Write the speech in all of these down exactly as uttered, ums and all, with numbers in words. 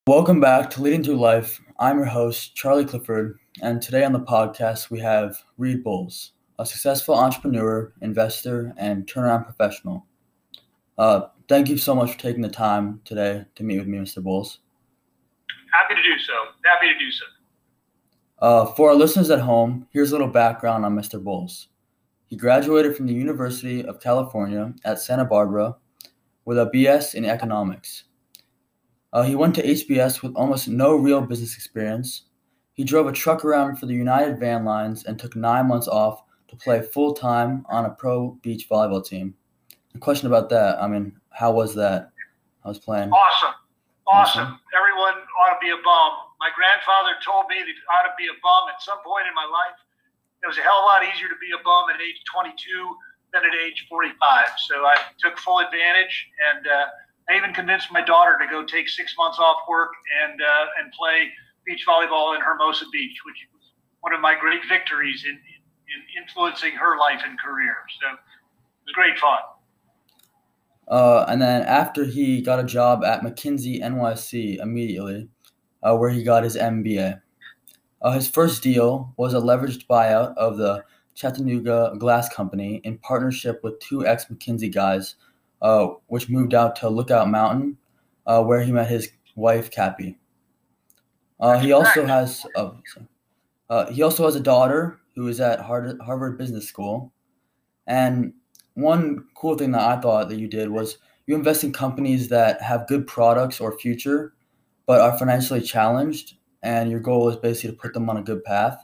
Welcome back to Leading Through Life. I'm your host, Charlie Clifford, and today on the podcast we have Reed Bowles, a successful entrepreneur, investor, and turnaround professional. Uh, thank you so much for taking the time today to meet with me, Mister Bowles. Happy to do so. Happy to do so. Uh, for our listeners at home, here's a little background on Mister Bowles. He graduated from the University of California at Santa Barbara with a B S in economics. Uh, he went to H B S with almost no real business experience. He drove a truck around for the United Van Lines and took nine months off to play full-time on a pro beach volleyball team. A question about that, I mean, how was that? I was playing. Awesome. Awesome. Awesome. Everyone ought to be a bum. My grandfather told me that I ought to be a bum at some point in my life. It was a hell of a lot easier to be a bum at age twenty-two than at age forty-five. So I took full advantage, and uh, I even convinced my daughter to go take six months off work and uh, and play beach volleyball in Hermosa Beach, which was one of my great victories in, in, in influencing her life and career. So it was great fun. Uh, and then after he got a job at McKinsey N Y C immediately, uh, where he got his M B A. Uh, his first deal was a leveraged buyout of the Chattanooga Glass Company in partnership with two ex-McKinsey guys, uh, which moved out to Lookout Mountain, uh, where he met his wife, Cappy. Uh, he also has uh, uh, he also has a daughter who is at Harvard Business School. And one cool thing that I thought that you did was you invest in companies that have good products or future, but are financially challenged, and your goal is basically to put them on a good path.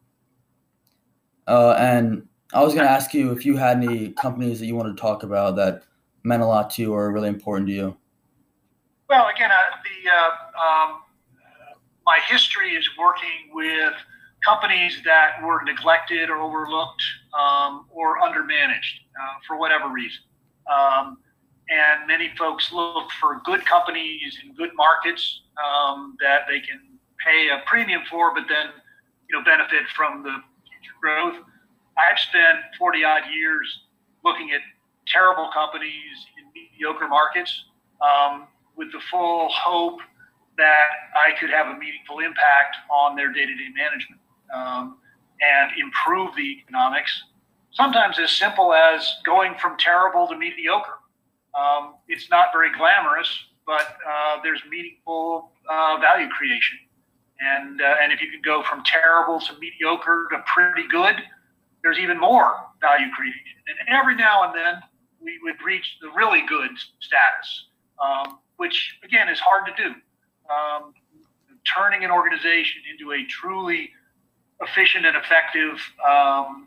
Uh, and I was going to ask you if you had any companies that you wanted to talk about that meant a lot to you or are really important to you. Well, again, uh, the uh, um, my history is working with companies that were neglected or overlooked um, or undermanaged uh, for whatever reason. Um, and many folks look for good companies in good markets um, that they can pay a premium for, but then you know benefit from the future growth. I've spent forty odd years looking at terrible companies in mediocre markets um, with the full hope that I could have a meaningful impact on their day-to-day management um, and improve the economics. Sometimes as simple as going from terrible to mediocre. Um, it's not very glamorous, but uh, there's meaningful uh, value creation. And uh, and if you can go from terrible to mediocre to pretty good, there's even more value creation. And every now and then we would reach the really good status, um, which again is hard to do. Um, turning an organization into a truly efficient and effective um,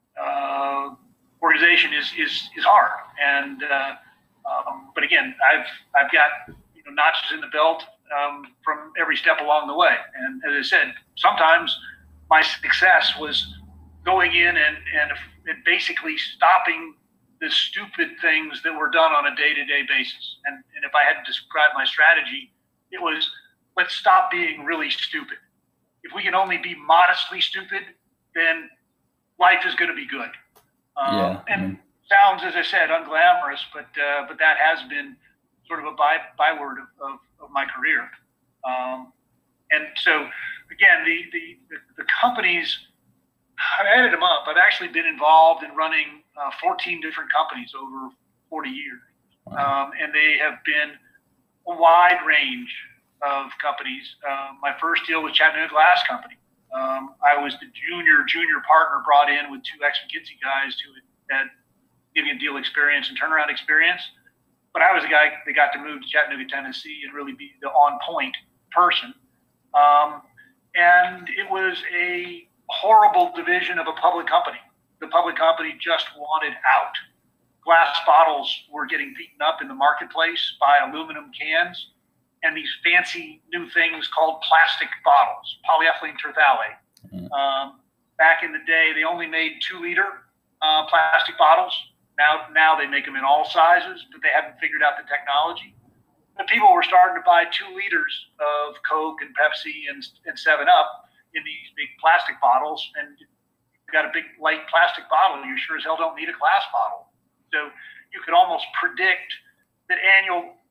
uh, organization is, is is hard. And uh, um, but again, I've I've got you know, notches in the belt um, from every step along the way. And as I said, sometimes my success was going in and and, and basically stopping the stupid things that were done on a day-to-day basis. And and if I had to describe my strategy, it was, let's stop being really stupid. If we can only be modestly stupid, then life is going to be good. Um, yeah, and I mean, sounds, as I said, unglamorous, but uh, but that has been sort of a by, byword of, of, of my career. Um, and so, again, the, the, the, the companies, I've added them up. I've actually been involved in running uh, fourteen different companies over forty years. wow. Um, and they have been a wide range of companies. Uh, my first deal was Chattanooga Glass Company. Um, I was the junior junior partner brought in with two ex-McKinsey guys who had significant deal experience and turnaround experience. But I was the guy that got to move to Chattanooga, Tennessee, and really be the on-point person. Um, and it was a horrible division of a public company. The public company just wanted out. Glass bottles were getting beaten up in the marketplace by aluminum cans and these fancy new things called plastic bottles, polyethylene terephthalate. Mm-hmm. Um, back in the day, they only made two-liter uh, plastic bottles. Now, now they make them in all sizes, but they haven't figured out the technology. But people were starting to buy two liters of Coke and Pepsi and, and seven up in these big plastic bottles, and you've got a big light plastic bottle, you sure as hell don't need a glass bottle. So you could almost predict that annual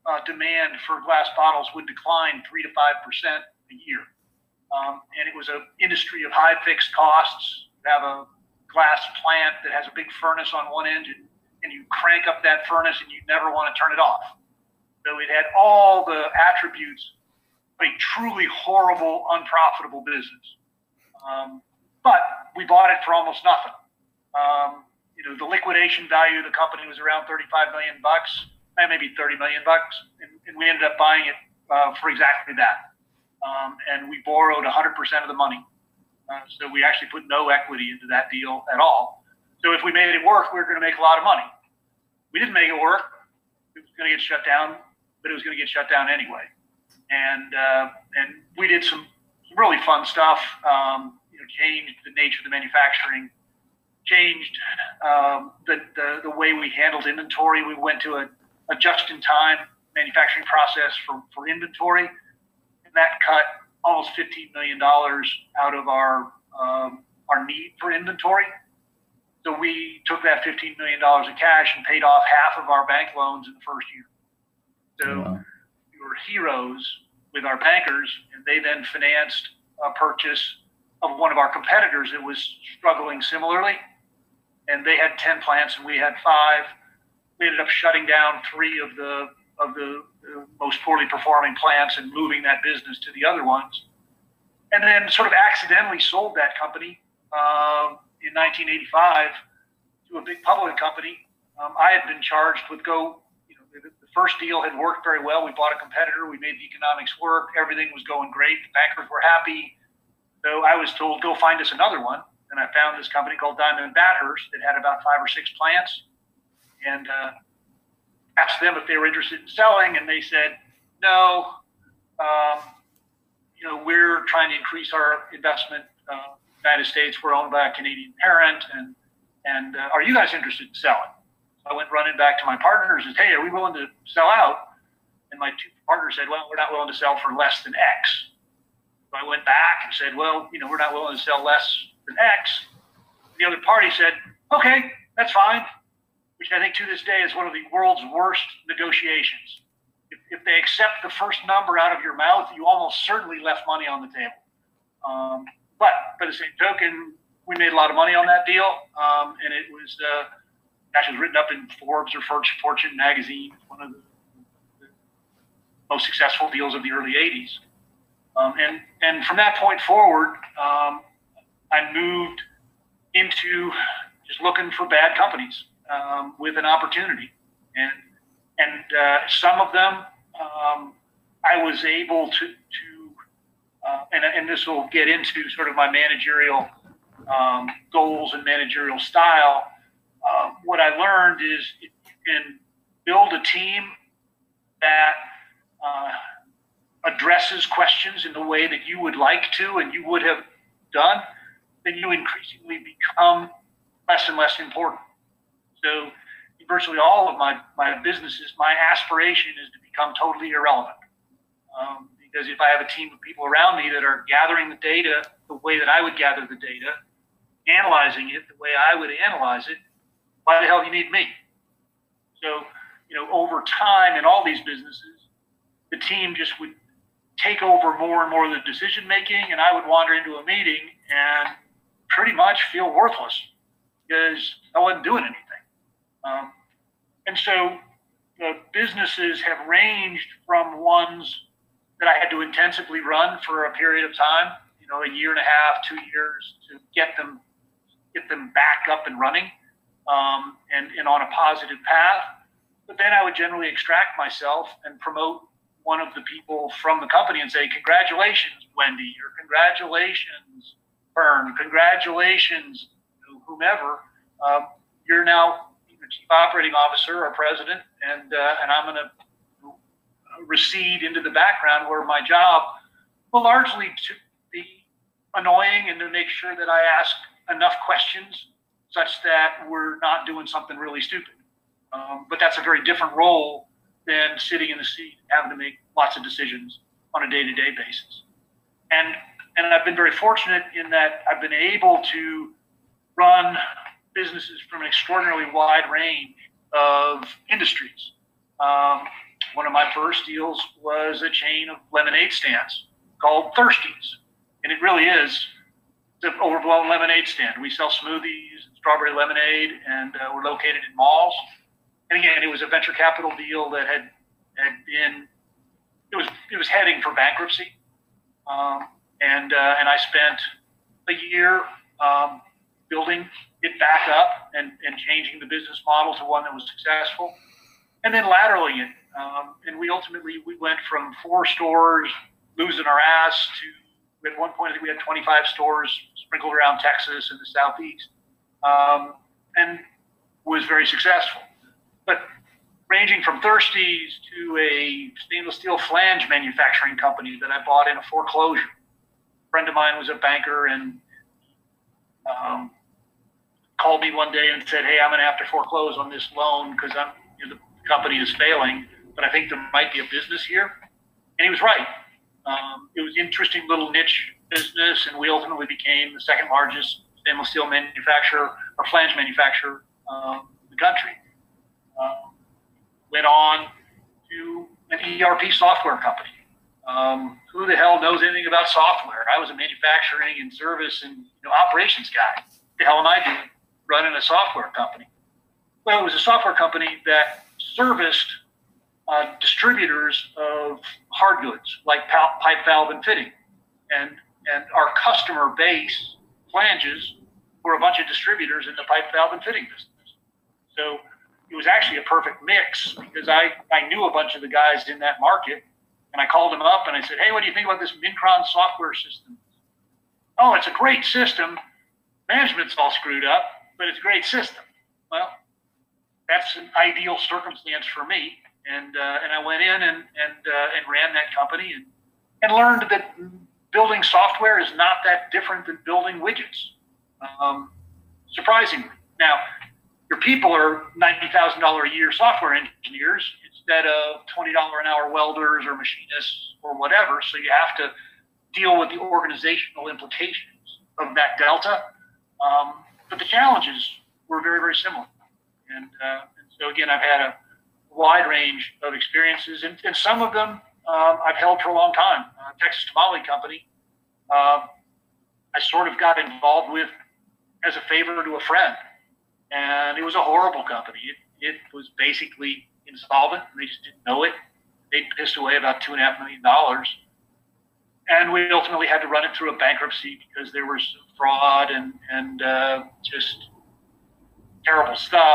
uh, demand for glass bottles would decline three to five percent a year. Um, and it was an industry of high fixed costs. You have a glass plant that has a big furnace on one end, and, and you crank up that furnace and you never want to turn it off. So it had all the attributes of a truly horrible, unprofitable business. Um, but we bought it for almost nothing. Um, you know, the liquidation value of the company was around thirty-five million bucks, maybe thirty million bucks, and, and we ended up buying it uh, for exactly that. Um, and we borrowed one hundred percent of the money. Uh, so we actually put no equity into that deal at all. So if we made it work, we were going to make a lot of money. We didn't make it work. It was going to get shut down, but it was going to get shut down anyway. And uh, and we did some really fun stuff. Um, you know, changed the nature of the manufacturing, changed um, the, the the way we handled inventory. We went to a, a just-in-time manufacturing process for, for inventory, and that cut almost fifteen million dollars out of our um, our need for inventory. So we took that fifteen million dollars of cash and paid off half of our bank loans in the first year. So wow. We were heroes with our bankers, and they then financed a purchase of one of our competitors that was struggling similarly. And they had ten plants and we had five. We ended up shutting down three of the of the, the most poorly performing plants and moving that business to the other ones. And then sort of accidentally sold that company uh, in nineteen eighty-five to a big public company. Um, I had been charged with go, you know, the, the first deal had worked very well. We bought a competitor. We made the economics work. Everything was going great. The bankers were happy. So I was told, go find us another one. And I found this company called Diamond Bathurst that had about five or six plants, and uh, asked them if they were interested in selling. And they said, no, um, you know, we're trying to increase our investment. Uh, United States, we're owned by a Canadian parent, and and uh, are you guys interested in selling? So I went running back to my partners and said, hey, are we willing to sell out? And my two partners said, well, we're not willing to sell for less than X. So I went back and said, well, you know, we're not willing to sell less than X. The other party said, okay, that's fine, which I think to this day is one of the world's worst negotiations. If, if they accept the first number out of your mouth, you almost certainly left money on the table. Um, but by the same token, we made a lot of money on that deal, um, and it was uh, actually written up in Forbes or Fortune magazine, one of the, the most successful deals of the early eighties. Um, and, and from that point forward, um, I moved into just looking for bad companies um, with an opportunity. And and uh, some of them um, I was able to, to uh, and, and this will get into sort of my managerial um, goals and managerial style. Uh, what I learned is you can build a team that uh, addresses questions in the way that you would like to and you would have done, then you increasingly become less and less important. So in virtually all of my, my businesses, my aspiration is to become totally irrelevant. Um, because if I have a team of people around me that are gathering the data the way that I would gather the data, analyzing it the way I would analyze it, why the hell do you need me? So, you know, over time in all these businesses, the team just would take over more and more of the decision making, and I would wander into a meeting and pretty much feel worthless because I wasn't doing anything. Um, and so the businesses have ranged from ones that I had to intensively run for a period of time, you know, a year and a half, two years to get them get them back up and running um, and, and on a positive path. But then I would generally extract myself and promote one of the people from the company and say, congratulations, Wendy, or congratulations, Fern, congratulations, whomever. Um, you're now the chief operating officer or president, and uh, and I'm going to recede into the background where my job will largely to be annoying and to make sure that I ask enough questions such that we're not doing something really stupid. Um, but that's a very different role than sitting in the seat and having to make lots of decisions on a day-to-day basis. And and I've been very fortunate in that I've been able to run businesses from an extraordinarily wide range of industries. Um, one of my first deals was a chain of lemonade stands called Thirsties. And it really is the overblown lemonade stand. We sell smoothies, strawberry lemonade, and uh, we're located in malls. And again, it was a venture capital deal that had had been it was it was heading for bankruptcy, um, and uh, and I spent a year um, building it back up and, and changing the business model to one that was successful, and then lateraling it. Um, and we ultimately we went from four stores losing our ass to at one point I think we had twenty-five stores sprinkled around Texas and the Southeast, um, and was very successful. But ranging from Thirsties to a stainless steel flange manufacturing company that I bought in a foreclosure. A friend of mine was a banker and um, called me one day and said, "Hey, I'm going to have to foreclose on this loan because I'm you know, the company is failing, but I think there might be a business here." And he was right. Um, it was an interesting little niche business, and we ultimately became the second largest stainless steel manufacturer or flange manufacturer um, in the country. Um, went on to an E R P software company. Um, who the hell knows anything about software? I was a manufacturing and service and you know, operations guy. What the hell am I doing running a software company? Well, it was a software company that serviced uh, distributors of hard goods like pipe, valve, and fitting. And, and our customer base, flanges, were a bunch of distributors in the pipe, valve, and fitting business. So it was actually a perfect mix because I, I knew a bunch of the guys in that market, and I called them up and I said, "Hey, what do you think about this Mincron software system?" "Oh, it's a great system. Management's all screwed up, but it's a great system." Well, that's an ideal circumstance for me, and uh, and I went in and and uh, and ran that company and and learned that building software is not that different than building widgets. Um, surprisingly, now. Your people are ninety thousand dollars a year software engineers instead of twenty dollars an hour welders or machinists or whatever. So you have to deal with the organizational implications of that delta. Um, but the challenges were very, very similar. And, uh, and so, again, I've had a wide range of experiences. And, and some of them um, I've held for a long time. Uh, Texas Tamale Company, uh, I sort of got involved with as a favor to a friend. And it was a horrible company. It, it was basically insolvent. They just didn't know it. They pissed away about two and a half million dollars. And we ultimately had to run it through a bankruptcy because there was fraud and, and uh, just terrible stuff.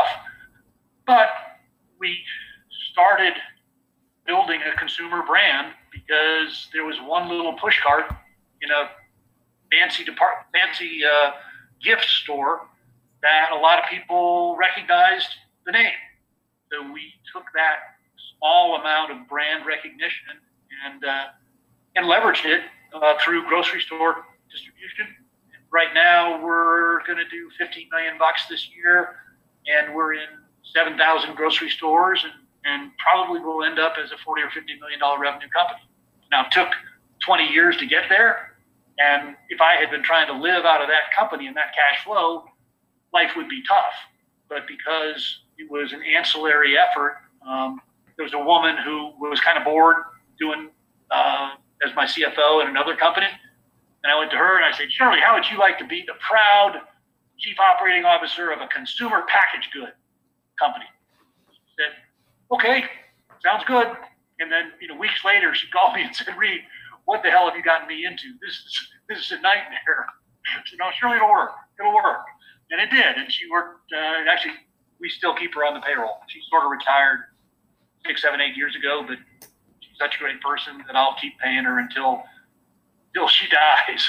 But we started building a consumer brand because there was one little push cart in a fancy depart, fancy uh, gift store that a lot of people recognized the name. So we took that small amount of brand recognition and uh, and leveraged it uh, through grocery store distribution. And right now, we're going to do fifteen million bucks this year, and we're in seven thousand grocery stores, and, and probably will end up as a forty or fifty million dollar revenue company. Now, it took twenty years to get there, and if I had been trying to live out of that company and that cash flow, life would be tough. But because it was an ancillary effort, um, there was a woman who was kind of bored doing uh, as my C F O in another company. And I went to her and I said, "Shirley, how would you like to be the proud chief operating officer of a consumer packaged good company?" She said, "Okay, sounds good." And then, you know, weeks later, she called me and said, "Reed, what the hell have you gotten me into? This is, this is a nightmare." I said, "No, Shirley, it'll work. It'll work." And it did. And she worked, uh, actually, we still keep her on the payroll. She sort of retired six, seven, eight years ago, but she's such a great person that I'll keep paying her until, until she dies.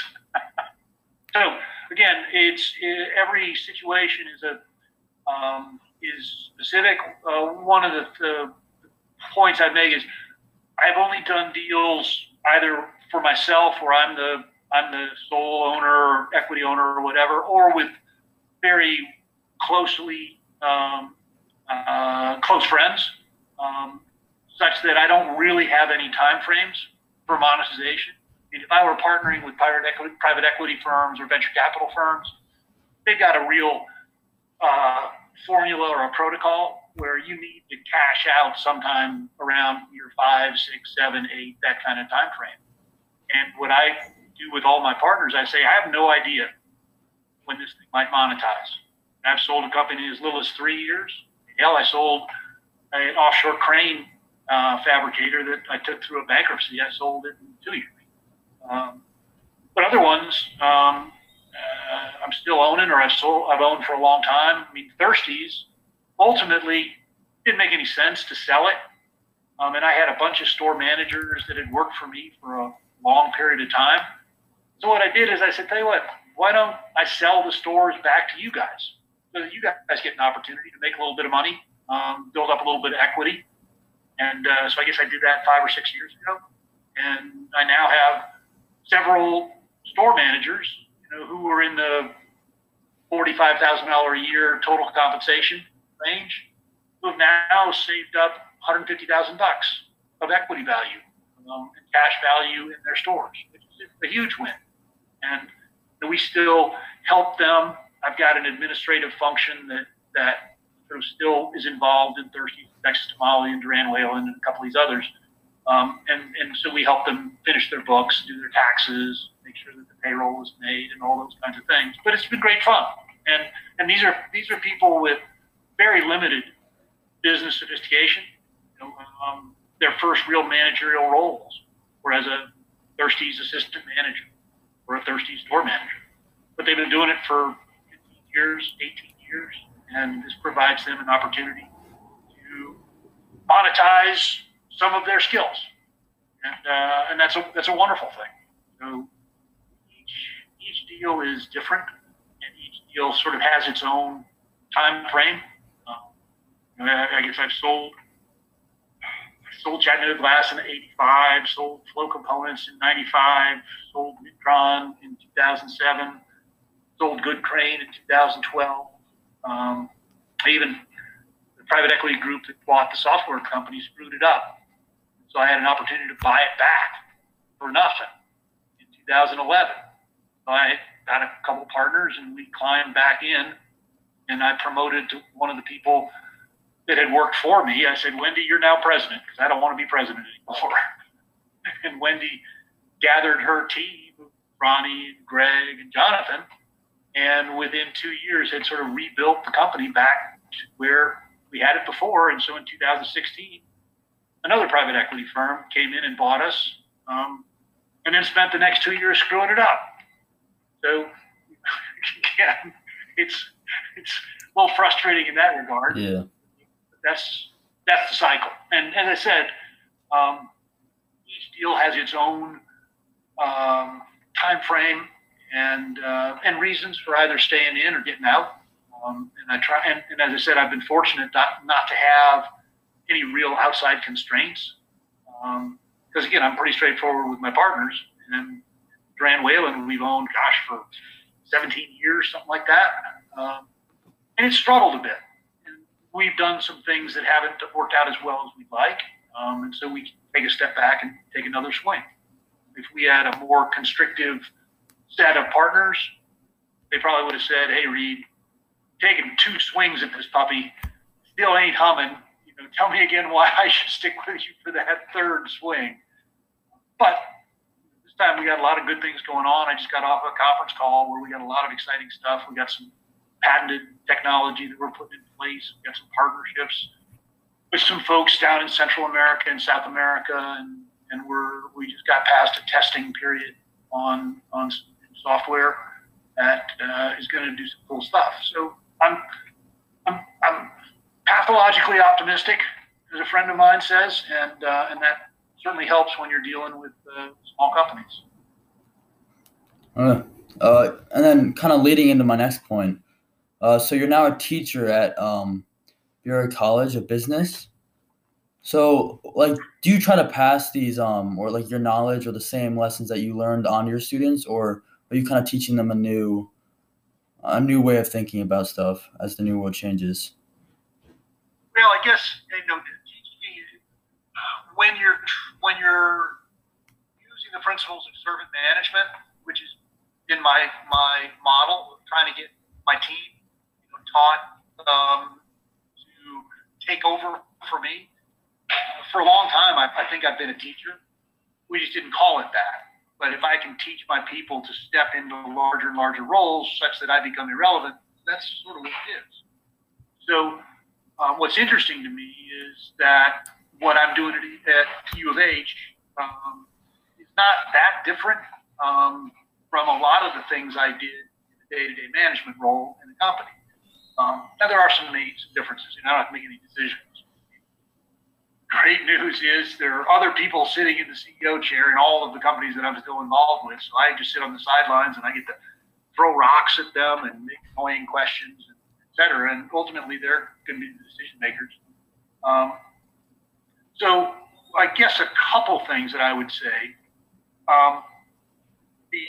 So again, it's it, every situation is a um, is specific. Uh, one of the, the points I'd make is I've only done deals either for myself, where I'm the I'm the sole owner or equity owner or whatever, or with very closely um, uh, close friends, um, such that I don't really have any time frames for monetization. I mean, if I were partnering with private equity, private equity firms or venture capital firms, they've got a real uh, formula or a protocol where you need to cash out sometime around year five, six, seven, eight, that kind of time frame. And what I do with all my partners, I say, I have no idea when this thing might monetize. I've sold a company as little as three years. Hell, I sold an offshore crane uh, fabricator that I took through a bankruptcy. I sold it in two years. Um, but other ones, um, uh, I'm still owning, or I've sold, I've owned for a long time. I mean, Thirsties ultimately didn't make any sense to sell it. Um, and I had a bunch of store managers that had worked for me for a long period of time. So what I did is I said, tell you what, why don't I sell the stores back to you guys, so that you guys get an opportunity to make a little bit of money, um, build up a little bit of equity. And uh, so I guess I did that five or six years ago. And I now have several store managers, you know, who are in the forty-five thousand dollars a year total compensation range, who have now saved up one hundred fifty thousand bucks of equity value um, and cash value in their stores, which is a huge win. And we still help them. I've got an administrative function that that sort of still is involved in Thirsty, Texas Tamale, and Duran Whalen, and a couple of these others. Um, and, and so we help them finish their books, do their taxes, make sure that the payroll is made, and all those kinds of things. But it's been great fun. And and these are these are people with very limited business sophistication. You know, um, their first real managerial roles were as a Thirsty's assistant manager or a Thirsty store manager. But they've been doing it for fifteen years, eighteen years, and this provides them an opportunity to monetize some of their skills, and uh, and that's a that's a wonderful thing. So each each deal is different, and each deal sort of has its own time frame. Um, I, I guess I've sold I sold Chattanooga Glass in eighty-five, sold Flow Components in ninety-five, sold Midtron in two thousand seven, sold Good Crane in two thousand twelve. Um, I even the private equity group that bought the software company screwed it up. So I had an opportunity to buy it back for nothing in two thousand eleven. So I got a couple partners and we climbed back in, and I promoted to one of the people that had worked for me. I said, Wendy, you're now president, because I don't want to be president anymore. And Wendy gathered her team, Ronnie, Greg, and Jonathan, and within two years had sort of rebuilt the company back to where we had it before. And so in two thousand sixteen, another private equity firm came in and bought us, um, and then spent the next two years screwing it up. So, again, it's it's a little frustrating in that regard. Yeah. But that's that's the cycle. And as I said, um, each deal has its own um, time frame and uh, and reasons for either staying in or getting out. Um, and I try, and, and as I said, I've been fortunate not not to have any real outside constraints. Um, because again, I'm pretty straightforward with my partners, and Duran Whalen, we've owned, gosh, for seventeen years, something like that. Um, and it's struggled a bit. And we've done some things that haven't worked out as well as we'd like. Um, and so we can take a step back and take another swing. If we had a more constrictive set of partners, they probably would have said, hey, Reed, taking two swings at this puppy, still ain't humming. Tell me again why I should stick with you for that third swing. But this time we got a lot of good things going on. I just got off a conference call where we got a lot of exciting stuff. We got some patented technology that we're putting in place. We got some partnerships with some folks down in Central America and South America, and, and we're we just got past a testing period on on software that uh, is going to do some cool stuff. So I'm I'm I'm pathologically optimistic, as a friend of mine says, and uh, and that certainly helps when you're dealing with uh, small companies. Uh, uh, and then kind of leading into my next point. Uh, so you're now a teacher at um, Bury College of Business. So, like, do you try to pass these um, or like your knowledge or the same lessons that you learned on your students, or are you kind of teaching them a new, a new way of thinking about stuff as the new world changes? Well, I guess you know, when you're when you're using the principles of servant management, which is in my my model of trying to get my team, you know, taught um, to take over for me. For a long time, I, I think I've been a teacher. We just didn't call it that. But if I can teach my people to step into larger and larger roles such that I become irrelevant, that's sort of what it is. So uh, what's interesting to me is that what I'm doing at, at U of H um, is not that different um, from a lot of the things I did in the day-to-day management role in the company. Um, now, there are some major differences. You know, I don't have to make any decisions. Great news is there are other people sitting in the C E O chair in all of the companies that I'm still involved with. So I just sit on the sidelines and I get to throw rocks at them and make annoying questions, and et cetera. And ultimately, they're going to be the decision makers. Um, so I guess a couple things that I would say. Um, the,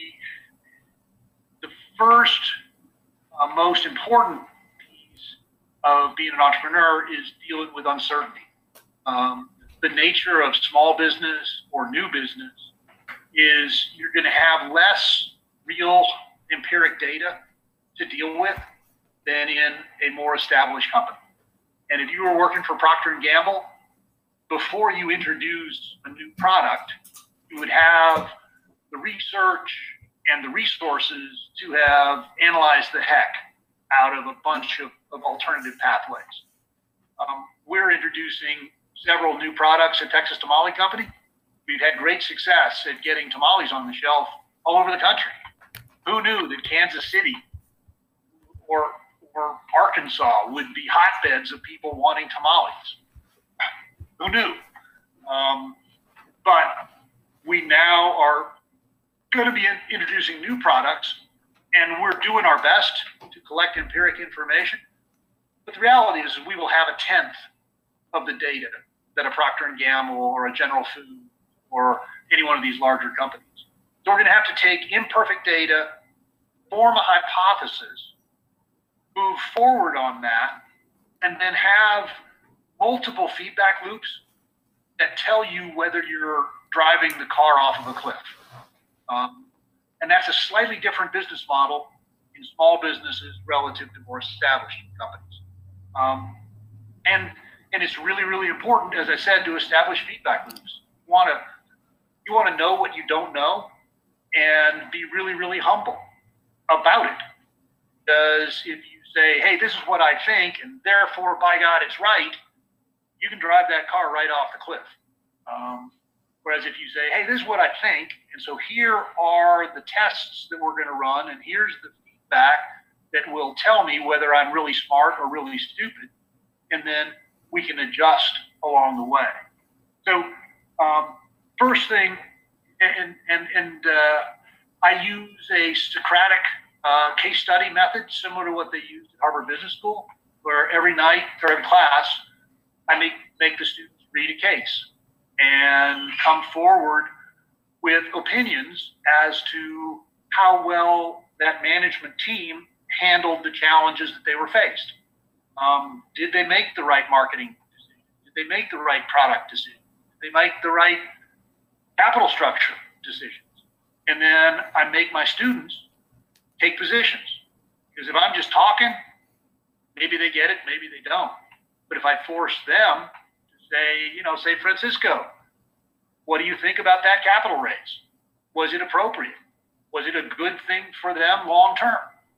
the first uh, most important piece of being an entrepreneur is dealing with uncertainty. Um, the nature of small business or new business is you're going to have less real empiric data to deal with than in a more established company. And if you were working for Procter and Gamble, before you introduced a new product, you would have the research and the resources to have analyzed the heck out of a bunch of, of alternative pathways. Um, we're introducing several new products at Texas Tamale Company. We've had great success at getting tamales on the shelf all over the country. Who knew that Kansas City or, or Arkansas would be hotbeds of people wanting tamales? Who knew? Um, but we now are going to be in, introducing new products, and we're doing our best to collect empiric information. But the reality is we will have a tenth of the data that a Procter and Gamble or a General Food or any one of these larger companies. So we're going to have to take imperfect data, form a hypothesis, move forward on that, and then have multiple feedback loops that tell you whether you're driving the car off of a cliff. Um, and that's a slightly different business model in small businesses relative to more established companies. Um, and And it's really, really important, as I said, to establish feedback loops. You want to, you want to know what you don't know and be really, really humble about it. Because if you say, hey, this is what I think, and therefore, by God, it's right, you can drive that car right off the cliff. Um, whereas if you say, hey, this is what I think, and so here are the tests that we're going to run, and here's the feedback that will tell me whether I'm really smart or really stupid, and then we can adjust along the way. So um, first thing, and, and, and uh, I use a Socratic uh, case study method, similar to what they used at Harvard Business School, where every night or every class, I make, make the students read a case and come forward with opinions as to how well that management team handled the challenges that they were faced. Um, did they make the right marketing decision? Did they make the right product decision? Did they make the right capital structure decisions? And then I make my students take positions. Because if I'm just talking, maybe they get it, maybe they don't. But if I force them to say, you know, say, Francisco, what do you think about that capital raise? Was it appropriate? Was it a good thing for them long term?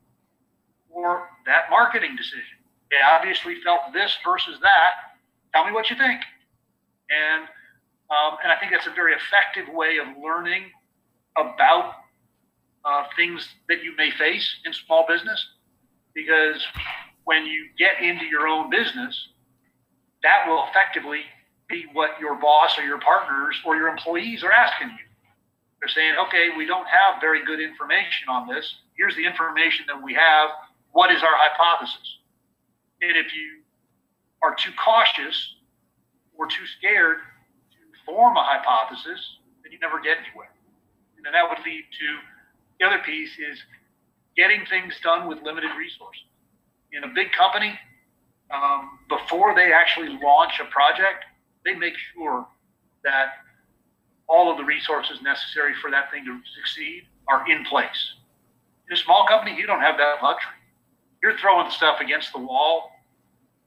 Or that marketing decision? They obviously felt this versus that. Tell me what you think. And um, and I think that's a very effective way of learning about uh, things that you may face in small business. Because when you get into your own business, that will effectively be what your boss or your partners or your employees are asking you. They're saying, okay, we don't have very good information on this. Here's the information that we have. What is our hypothesis? And if you are too cautious or too scared to form a hypothesis, then you never get anywhere. And then that would lead to the other piece is getting things done with limited resources. In a big company, um, before they actually launch a project, they make sure that all of the resources necessary for that thing to succeed are in place. In a small company, you don't have that luxury. You're throwing stuff against the wall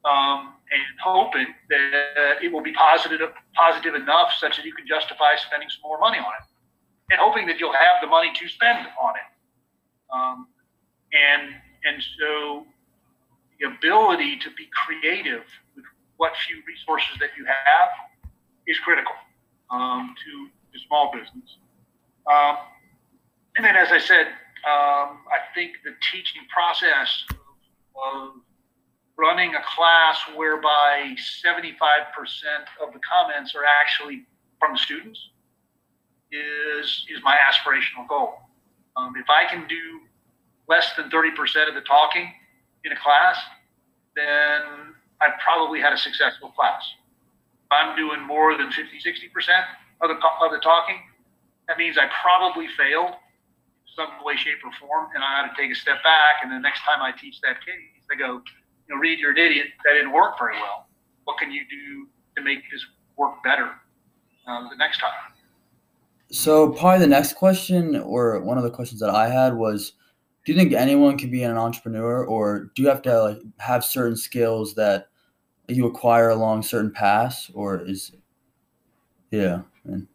um, and hoping that it will be positive, positive enough such that you can justify spending some more money on it, and hoping that you'll have the money to spend on it. Um, and and so the ability to be creative with what few resources that you have is critical um, to, to small business. Um, and then, as I said, um, I think the teaching process of, of running a class whereby seventy-five percent of the comments are actually from the students is is my aspirational goal. Um, if I can do less than thirty percent of the talking in a class, then I've probably had a successful class. If I'm doing more than fifty, sixty percent of the, of the talking, that means I probably failed in some way, shape, or form, and I ought to take a step back, and the next time I teach that case, I go, you know, Reed, you're an idiot. That didn't work very well. What can you do to make this work better uh, the next time? So probably the next question, or one of the questions that I had was, do you think anyone can be an entrepreneur, or do you have to like have certain skills that you acquire along certain paths, or is, yeah. Man.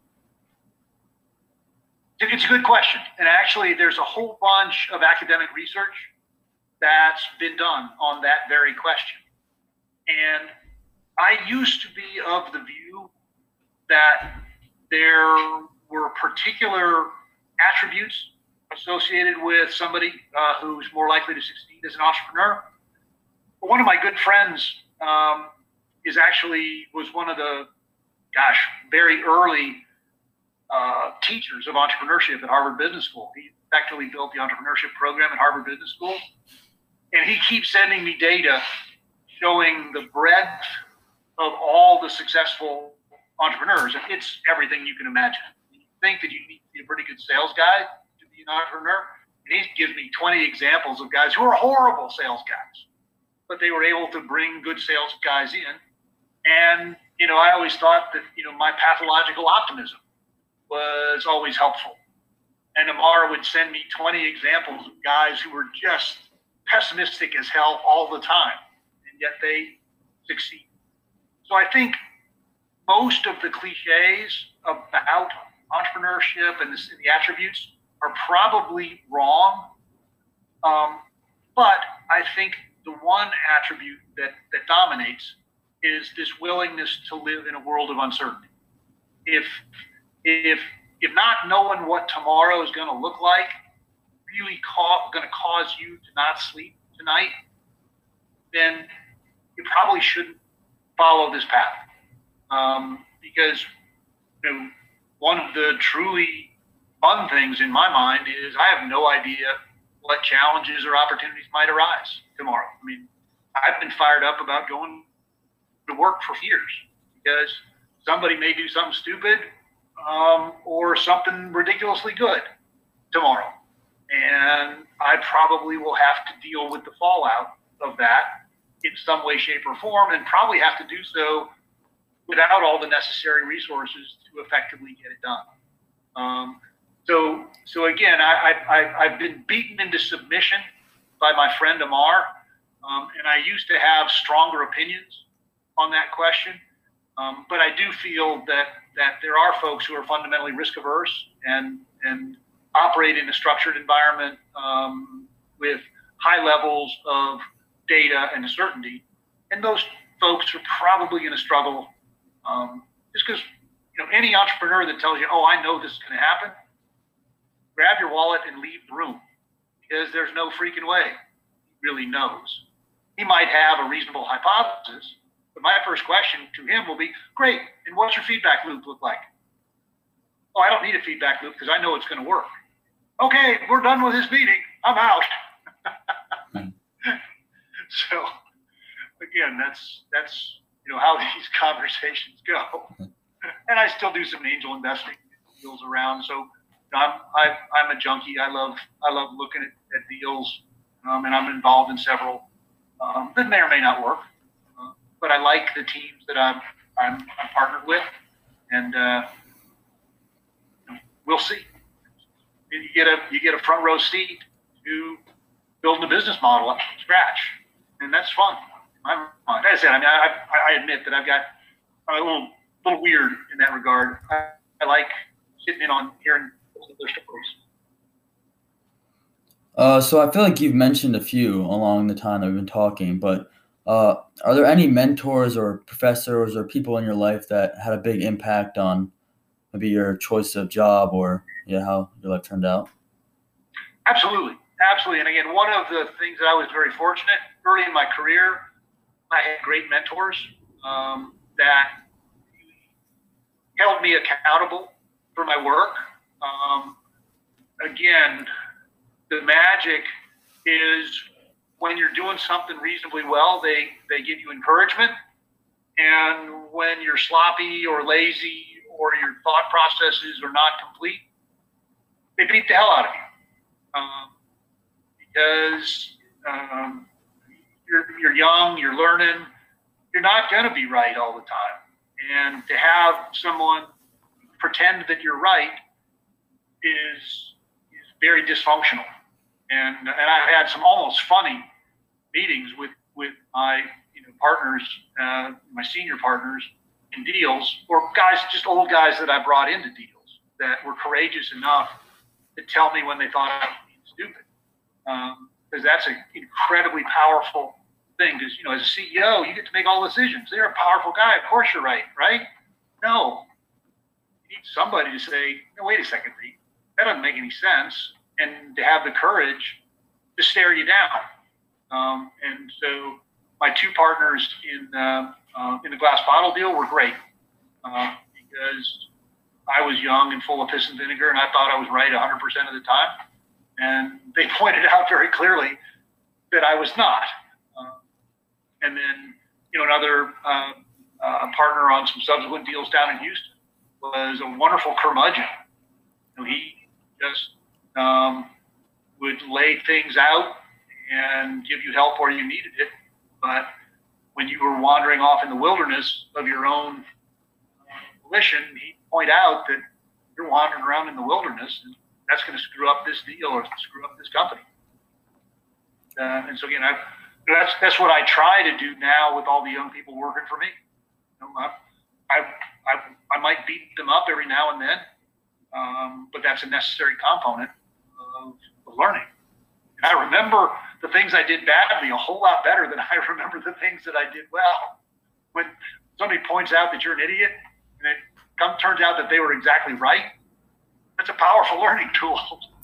It's a good question. And actually, there's a whole bunch of academic research that's been done on that very question. And I used to be of the view that there were particular attributes associated with somebody uh, who's more likely to succeed as an entrepreneur. But one of my good friends um, is actually was one of the, gosh, very early uh, teachers of entrepreneurship at Harvard Business School. He effectively built the entrepreneurship program at Harvard Business School. And he keeps sending me data showing the breadth of all the successful entrepreneurs. And it's everything you can imagine. You think that you need to be a pretty good sales guy to be an entrepreneur. And he gives me twenty examples of guys who are horrible sales guys, but they were able to bring good sales guys in. And, you know, I always thought that, you know, my pathological optimism was always helpful. And Amar would send me twenty examples of guys who were just pessimistic as hell all the time, and yet they succeed. So I think most of the cliches about entrepreneurship and, this, and the attributes are probably wrong. Um, but I think the one attribute that, that dominates is this willingness to live in a world of uncertainty. If, if, if not knowing what tomorrow is going to look like really ca- going to cause you to not sleep tonight, then you probably shouldn't follow this path. Um, because, you know, one of the truly fun things in my mind is I have no idea what challenges or opportunities might arise tomorrow. I mean, I've been fired up about going to work for years because somebody may do something stupid um, or something ridiculously good tomorrow. And I probably will have to deal with the fallout of that in some way, shape, or form, and probably have to do so without all the necessary resources to effectively get it done. Um, so, so again, I, I, I've been beaten into submission by my friend Amar, um, and I used to have stronger opinions on that question. Um, but I do feel that that there are folks who are fundamentally risk averse and and operate in a structured environment um, with high levels of data and certainty, and those folks are probably going to struggle. Um, just because, you know, any entrepreneur that tells you, "Oh, I know this is going to happen," grab your wallet and leave the room, because there's no freaking way he really knows. He might have a reasonable hypothesis, but my first question to him will be, "Great, and what's your feedback loop look like?" "Oh, I don't need a feedback loop because I know it's going to work." "Okay, we're done with this meeting. I'm out." So, again, that's that's you know how these conversations go. And I still do some angel investing deals around. So, you know, I'm I, I'm a junkie. I love I love looking at, at deals, um, and I'm involved in several um, that may or may not work. Uh, but I like the teams that I'm I'm, I'm partnered with, and uh, we'll see. You get a you get a front row seat to building a business model up from scratch, and that's fun. my mind. As I said, I mean, I, I admit that I've got I'm a little little weird in that regard. I, I like sitting in on hearing their stories. Uh, so I feel like you've mentioned a few along the time that we've been talking, but uh, are there any mentors or professors or people in your life that had a big impact on maybe your choice of job or yeah, how your life turned out? Absolutely, absolutely. And again, one of the things that I was very fortunate early in my career, I had great mentors um, that held me accountable for my work. Um, again, the magic is when you're doing something reasonably well, they, they give you encouragement. And when you're sloppy or lazy or your thought processes are not complete, they beat the hell out of you. Um, because um, you're, you're young, you're learning, you're not going to be right all the time. And to have someone pretend that you're right is, is very dysfunctional. And, and I've had some almost funny meetings with, with my you know, partners, uh, my senior partners in deals, or guys, just old guys that I brought into deals that were courageous enough to tell me when they thought I was being stupid. Because um, that's an incredibly powerful thing. Because, you know, as a C E O, you get to make all decisions. They're a powerful guy. Of course you're right, right? No. You need somebody to say, no, wait a second, Pete. That doesn't make any sense. And to have the courage to stare you down. Um, and so my two partners in uh, uh, in the glass bottle deal were great uh, because I was young and full of piss and vinegar, and I thought I was right one hundred percent of the time. And they pointed out very clearly that I was not. Uh, and then, you know, another uh, uh, partner on some subsequent deals down in Houston was a wonderful curmudgeon. You know, he just um, would lay things out and give you help where you needed it. But when you were wandering off in the wilderness of your own volition, he'd point out that you're wandering around in the wilderness, and that's going to screw up this deal or screw up this company. Uh, and so again, I, that's that's what I try to do now with all the young people working for me. You know, I, I, I, I might beat them up every now and then, um, but that's a necessary component of, of learning. And I remember the things I did badly a whole lot better than I remember the things that I did well. When somebody points out that you're an idiot and it come, turns out that they were exactly right, that's a powerful learning tool.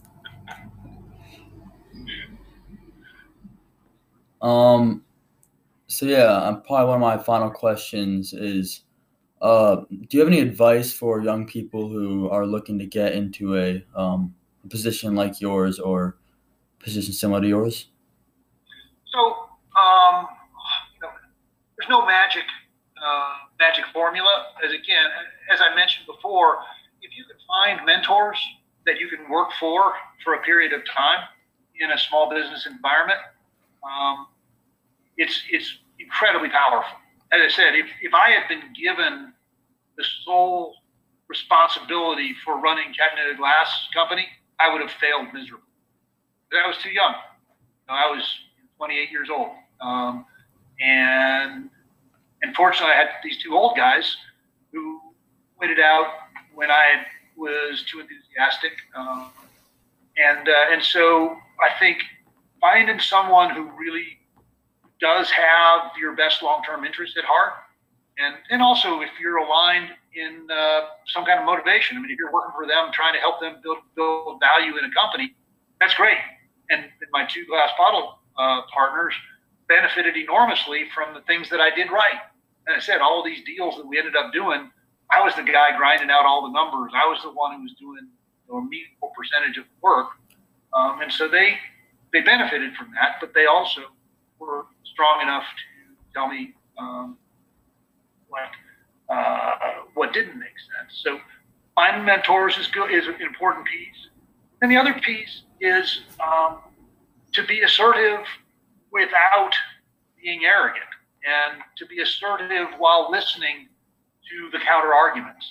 um, so yeah, um, probably one of my final questions is, uh, do you have any advice for young people who are looking to get into a, um, a position like yours or position similar to yours? So, um, you know, there's no magic uh, magic formula. As again, as I mentioned before, if you can find mentors that you can work for for a period of time in a small business environment, um, it's it's incredibly powerful. As I said, if, if I had been given the sole responsibility for running Cataneta Glass Company, I would have failed miserably. I was too young. You know, I was twenty-eight years old. Um, and unfortunately, I had these two old guys who pointed out when I was too enthusiastic. Um, and, uh, and so I think finding someone who really does have your best long-term interest at heart, and, and also if you're aligned in uh, some kind of motivation. I mean, if you're working for them, trying to help them build, build value in a company, that's great. And my two glass bottle uh, partners benefited enormously from the things that I did right. And I said, all of these deals that we ended up doing, I was the guy grinding out all the numbers. I was the one who was doing you know, a meaningful percentage of the work. Um, and so they they benefited from that, but they also were strong enough to tell me um, what, uh, what didn't make sense. So finding mentors is good, is an important piece. And the other piece is um, to be assertive without being arrogant, and to be assertive while listening to the counter arguments.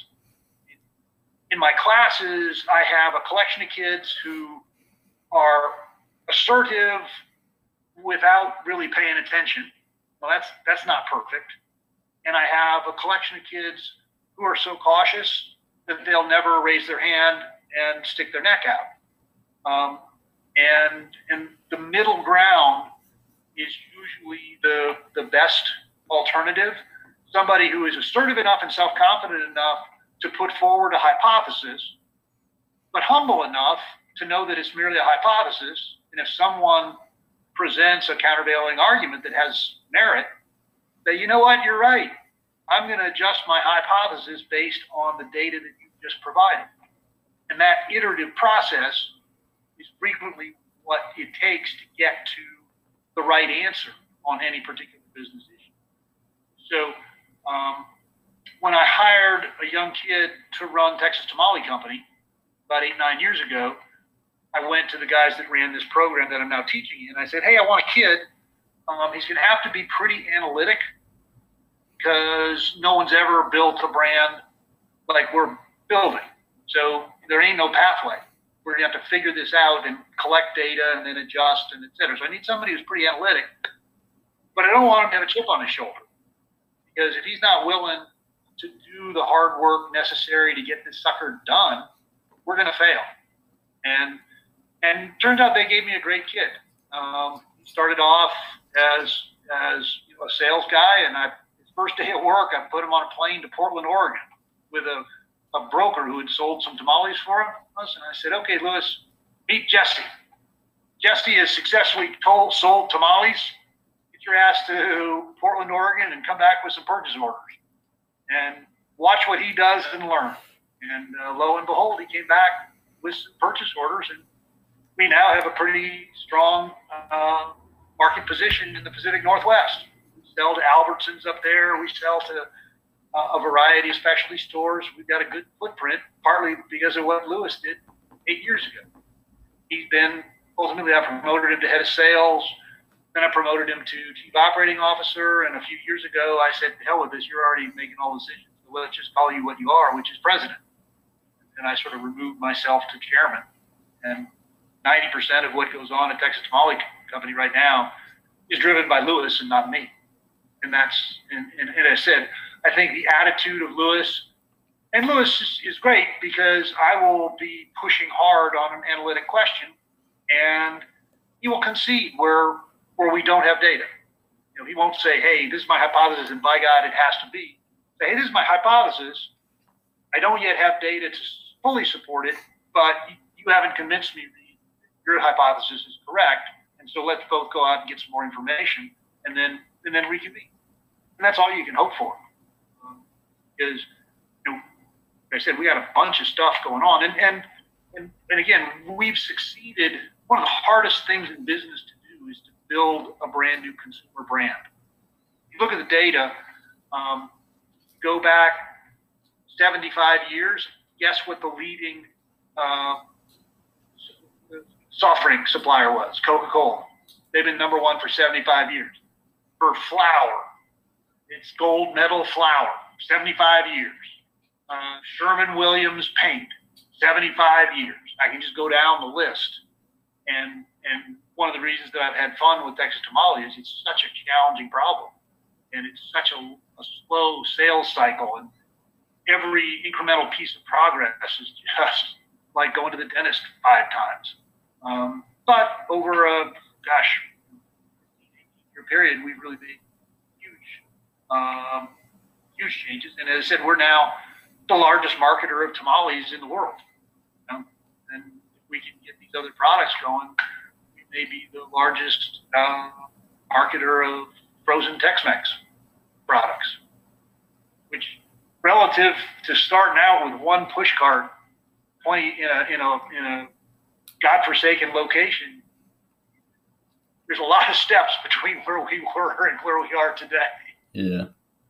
In my classes, I have a collection of kids who are assertive without really paying attention. Well, that's that's not perfect. And I have a collection of kids who are so cautious that they'll never raise their hand and stick their neck out. Um, and and the middle ground is usually the the best alternative. Somebody who is assertive enough and self-confident enough to put forward a hypothesis, but humble enough to know that it's merely a hypothesis. And if someone presents a countervailing argument that has merit, that, you know what, you're right. I'm going to adjust my hypothesis based on the data that you just provided. And that iterative process is frequently what it takes to get to the right answer on any particular business issue. So um, when I hired a young kid to run Texas Tamale Company about eight, nine years ago, I went to the guys that ran this program that I'm now teaching in. I said, hey, I want a kid. Um, he's going to have to be pretty analytic because no one's ever built a brand like we're building. So there ain't no pathway. We're going to have to figure this out and collect data and then adjust and et cetera. So I need somebody who's pretty analytic, but I don't want him to have a chip on his shoulder, because if he's not willing to do the hard work necessary to get this sucker done, we're going to fail. And and turns out they gave me a great kid. Um, he started off as as you know, a sales guy, and I his first day at work, I put him on a plane to Portland, Oregon, with a, a broker who had sold some tamales for him. And I said, okay, Lewis, meet Jesse. Jesse has successfully told, sold tamales. Get your ass to Portland, Oregon, and come back with some purchase orders. And watch what he does and learn. And uh, lo and behold, he came back with some purchase orders, and we now have a pretty strong uh, market position in the Pacific Northwest. We sell to Albertsons up there. We sell to uh, a variety of specialty stores. We've got a good footprint, partly because of what Lewis did eight years ago. He's been, ultimately, I promoted him to head of sales. Then I promoted him to chief operating officer. And a few years ago, I said, hell with this, you're already making all decisions. So let's just call you what you are, which is president. And I sort of removed myself to chairman. And ninety percent of what goes on at Texas Tamale Company right now is driven by Lewis and not me. And that's, and, and, and as I said, I think the attitude of Lewis, and Lewis is, is great because I will be pushing hard on an analytic question, and he will concede where where we don't have data. You know, he won't say, hey, this is my hypothesis, and by God, it has to be. Say, hey, this is my hypothesis. I don't yet have data to fully support it, but you haven't convinced me that your hypothesis is correct, and so let's both go out and get some more information, and then and then reconvene. And that's all you can hope for. Um, is, you know, like I said, we got a bunch of stuff going on, and and and, and again, we've succeeded. One of the hardest things in business to do is to build a brand new consumer brand. You look at the data, um, go back seventy-five years, guess what the leading uh, soft drink supplier was? Coca-Cola. They've been number one for seventy-five years. For flour, it's gold medal flour, seventy-five years. Uh, Sherwin-Williams paint, seventy-five years. I can just go down the list. And and one of the reasons that I've had fun with Texas Tamale is it's such a challenging problem. And it's such a, a slow sales cycle. And every incremental piece of progress is just like going to the dentist five times. Um, but over a, gosh, year period, we've really made huge, um, huge changes. And as I said, we're now the largest marketer of tamales in the world. You know? And if we can get these other products going, we may be the largest uh, marketer of frozen Tex-Mex products, which relative to starting out with one push cart, twenty in a in a in a godforsaken location, there's a lot of steps between where we were and where we are today. Yeah.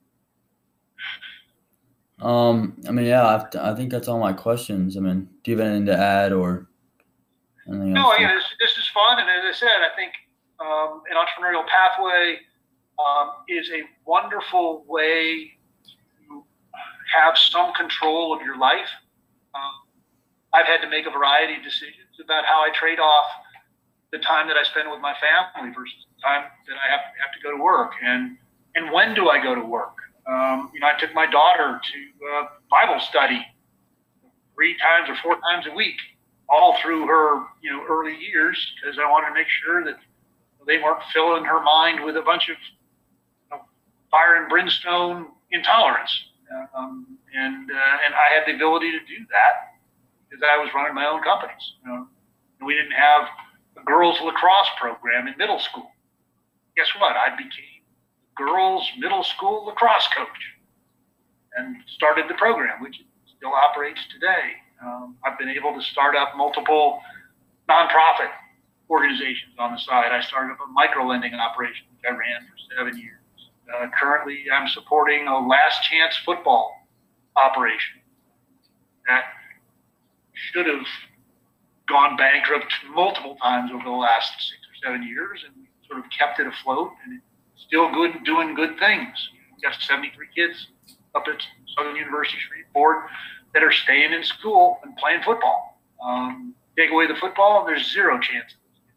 Um. I mean, yeah. I, I think that's all my questions. I mean, do you have anything to add or anything No, else? again, this, this is fun, and as I said, I think um, an entrepreneurial pathway um, is a wonderful way to have some control of your life. Um, I've had to make a variety of decisions about how I trade off the time that I spend with my family versus the time that I have, have to go to work, and and when do I go to work? Um, you know, I took my daughter to uh, Bible study three times or four times a week, all through her you know early years, because I wanted to make sure that they weren't filling her mind with a bunch of you know, fire and brimstone intolerance. Um, and uh, and I had the ability to do that because I was running my own companies. You know, we didn't have a girls lacrosse program in middle school. Guess what? I became girls middle school lacrosse coach and started the program, which still operates today. Um, I've been able to start up multiple nonprofit organizations on the side. I started up a micro lending operation, which I ran for seven years. Uh, currently, I'm supporting a last chance football operation that should have gone bankrupt multiple times over the last six or seven years, and we sort of kept it afloat, and it's still good, doing good things. We've got seventy-three kids up at Southern University Shreveport that are staying in school and playing football. Um, take away the football, there's zero chance.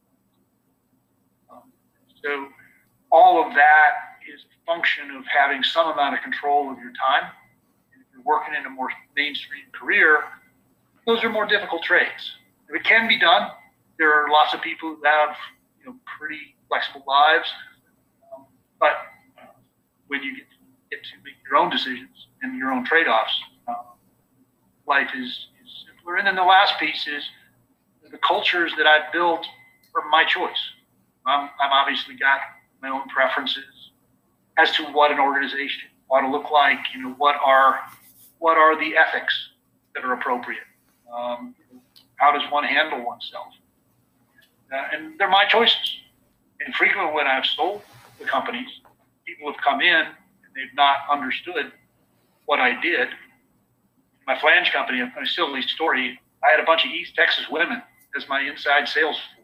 Um, so all of that is a function of having some amount of control of your time. And if you're working in a more mainstream career, those are more difficult trades. It can be done. There are lots of people who have, you know, pretty flexible lives, um, but uh, when you get to, get to make your own decisions and your own trade-offs, uh, life is, is simpler. And then the last piece is the cultures that I've built are my choice. I'm, I've obviously got my own preferences as to what an organization ought to look like. You know, what are what are the ethics that are appropriate? Um, how does one handle oneself? Uh, and they're my choices. And frequently when I've sold the companies, people have come in and they've not understood what I did. My flange company, a silly story, I had a bunch of East Texas women as my inside sales force.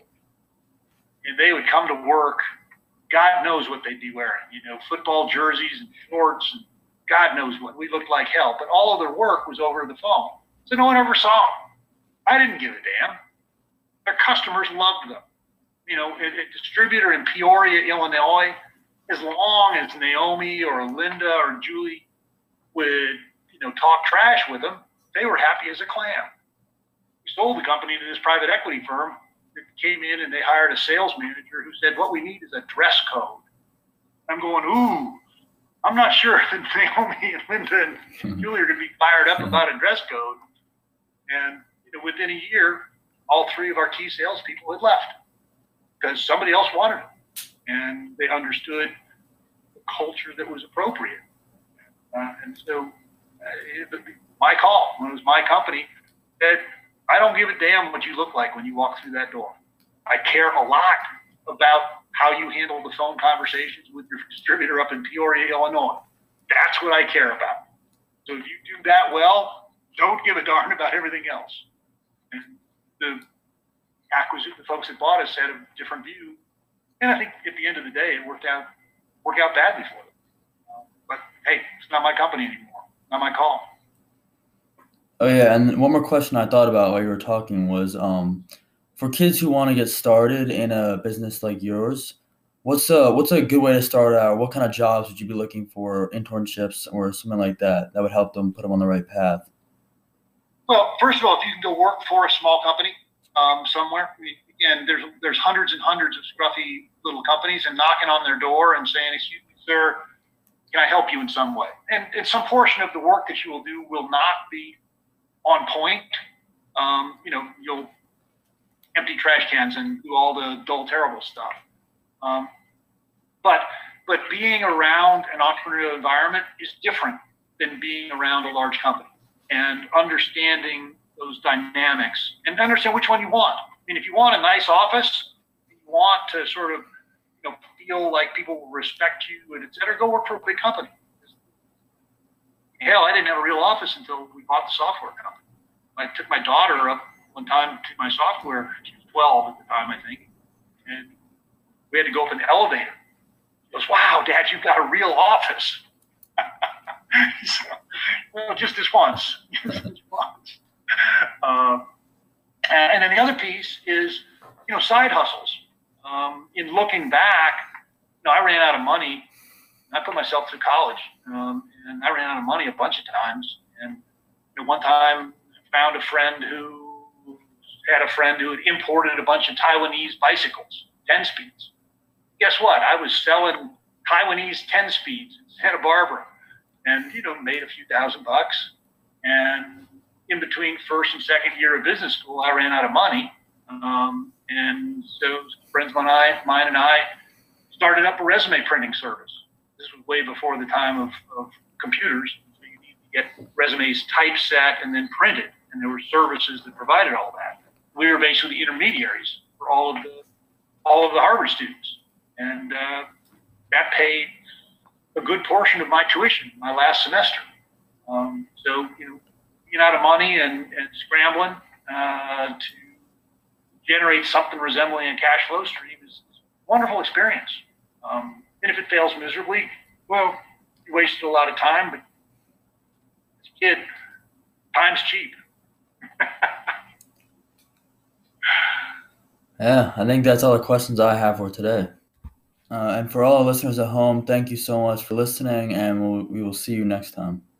And they would come to work, God knows what they'd be wearing, you know, football jerseys and shorts, and God knows what. We looked like hell. But all of their work was over the phone. So no one ever saw them. I didn't give a damn. Their customers loved them. You know, a, a distributor in Peoria, Illinois, as long as Naomi or Linda or Julie would, you know, talk trash with them, they were happy as a clam. We sold the company to this private equity firm that came in and they hired a sales manager who said, what we need is a dress code. I'm going, ooh, I'm not sure that Naomi and Linda and Julie are going to be fired up about a dress code. And you know, within a year, all three of our key salespeople had left because somebody else wanted it, and they understood the culture that was appropriate. Uh, and so, uh, it, my call when it was my company said, "I don't give a damn what you look like when you walk through that door. I care a lot about how you handle the phone conversations with your distributor up in Peoria, Illinois. That's what I care about. So if you do that well, don't give a darn about everything else." And the acquisition, the folks that bought us had a different view, and I think at the end of the day, it worked out worked out badly for them. Uh, but hey, it's not my company anymore. Not my call. Oh yeah, and one more question I thought about while you were talking was, um, for kids who want to get started in a business like yours, what's a what's a good way to start out? What kind of jobs would you be looking for, internships or something like that, that would help them put them on the right path? Well, first of all, if you can go work for a small company um, somewhere, I mean, again, there's there's hundreds and hundreds of scruffy little companies, and knocking on their door and saying, "Excuse me, sir, can I help you in some way?" And, and some portion of the work that you will do will not be on point. Um, you know, you'll empty trash cans and do all the dull, terrible stuff. Um, but but being around an entrepreneurial environment is different than being around a large company, and understanding those dynamics and understand which one you want. I mean, if you want a nice office, you want to sort of, you know, feel like people will respect you and et cetera, go work for a big company. Hell, I didn't have a real office until we bought the software company. I took my daughter up one time to my software. She was twelve at the time, I think. And we had to go up an elevator. She goes, "Wow, Dad, you've got a real office." So, well, just this once. Just this once. Uh, and then the other piece is you know, side hustles. Um, in looking back, you know, I ran out of money. I put myself through college, um, and I ran out of money a bunch of times. And you know, one time, I found a friend who had a friend who had imported a bunch of Taiwanese bicycles, ten speeds. Guess what? I was selling Taiwanese ten speeds in Santa Barbara, and you know, made a few thousand bucks. And in between first and second year of business school, I ran out of money, um, and so friends of mine, mine and I started up a resume printing service. This was way before the time of, of computers. So you need to get resumes typeset and then printed, and there were services that provided all that. We were basically intermediaries for all of the all of the Harvard students, and uh, that paid a good portion of my tuition my last semester. Um, so you know, being out of money and, and scrambling uh, to generate something resembling a cash flow stream is a wonderful experience. Um, and if it fails miserably, well, you wasted a lot of time, but as a kid, time's cheap. Yeah, I think that's all the questions I have for today. Uh, and for all our listeners at home, thank you so much for listening, and we'll, we will see you next time.